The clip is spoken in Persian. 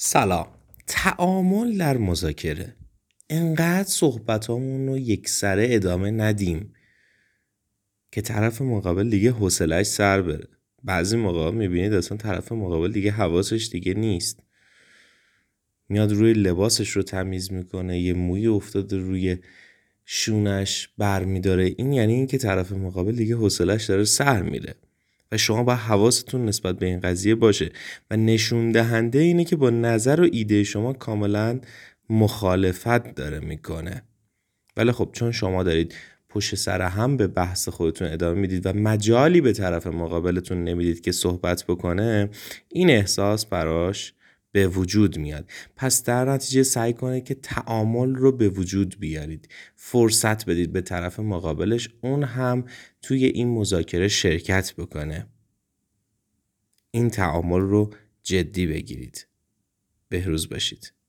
سلام. تعامل در مذاکره. انقدر صحبتامون رو یکسره ادامه ندیم که طرف مقابل دیگه حوصله‌اش سر بره. بعضی موقع میبینید اصلا طرف مقابل دیگه حواسش دیگه نیست، میاد روی لباسش رو تمیز میکنه، یه موی افتاده روی شونش بر میداره. این یعنی این که طرف مقابل دیگه حوصله‌اش داره سر میره و شما باید حواستون نسبت به این قضیه باشه و نشون دهنده اینه که با نظر و ایده شما کاملا مخالفت داره میکنه. ولی خب چون شما دارید پشت سر هم به بحث خودتون ادامه میدید و مجالی به طرف مقابلتون نمیدید که صحبت بکنه، این احساس براش به وجود میاد. پس در نتیجه سعی کنید که تعامل رو به وجود بیارید، فرصت بدید به طرف مقابلش اون هم توی این مذاکره شرکت بکنه. این تعامل رو جدی بگیرید. بهروز باشید.